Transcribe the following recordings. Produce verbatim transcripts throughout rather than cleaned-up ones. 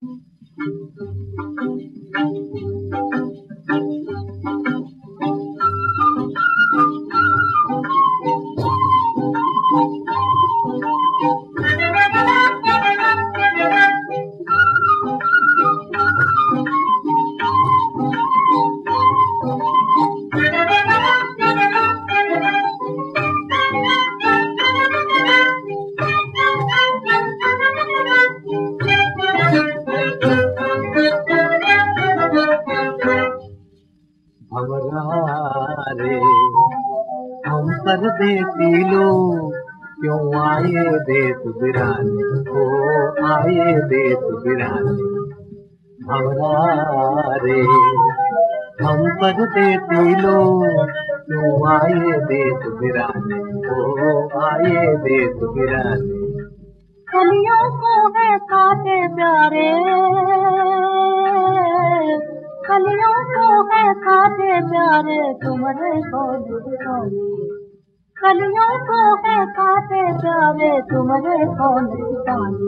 भंवरा रे हम परदेसी लोग क्यों आए देश बिराने, ओ आए देश बिराने। भंवरा रे हम परदेसी लोग क्यों आए देश बिराने, ओ आए देश बिराने। कलियों को है काटे प्यारे, कलियों को है काटे प्यारे, तुम्हारे को निशाने। कलियों को है काटे प्यारे, तुम्हारे को निशाने।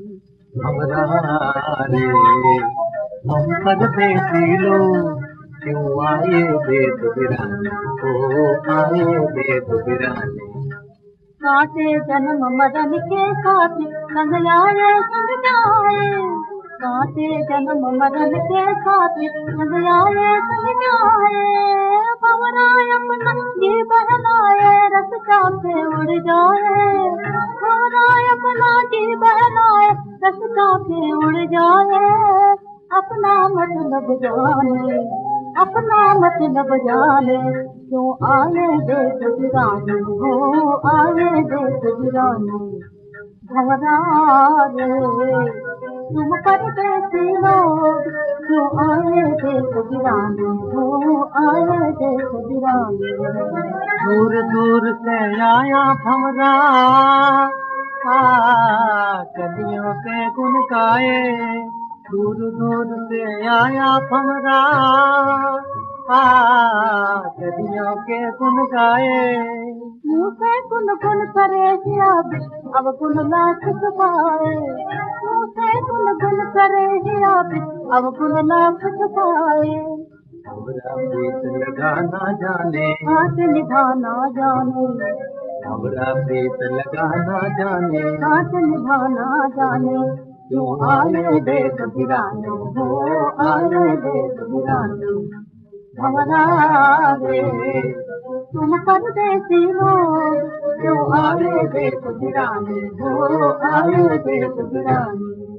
भंवरा रे हम परदेसी लोग क्यों आए देश बिराने, ओ आए देश बिराने। काटे जन्म मरण के साथी संग आए संग जाए, काटे जन्म मरण के साथी संग आए संग जाए। भंवरा अपना जी बहलाए रास्ता से उड़ जाए, भंवरा अपना जी बहलाए रास्ता से उड़ जाए। अपना मतलब जाने, अपना मतलब जाने, क्यों आए देश बिराने, हो आए देश बिराने। भंवरा रे तुम परदेसी लोग क्यों आए देश बिराने, हो आए देश बिराने। दूर दूर से आया भंवरा, कलियों के गुन गाए। दूर दूर से आया भंवरा, कलियों के गुन गाए। मुँह से गुन गुन करे अब अब गुन लाख छुपाए, मुँह से गुन गुन करे अब अब गुन लाख छुपाए। भंवरा प्रीत लगा ना जाने, हाथ निभाना जाने, भंवरा प्रीत लगा ना जाने, हाथ निभाना जाने। क्यों आए देश बिराने, हो आए देश बिराने। भंवरा रे तुम परदेसी लोग क्यों आए देश बिराने, हो आए देश बिराने।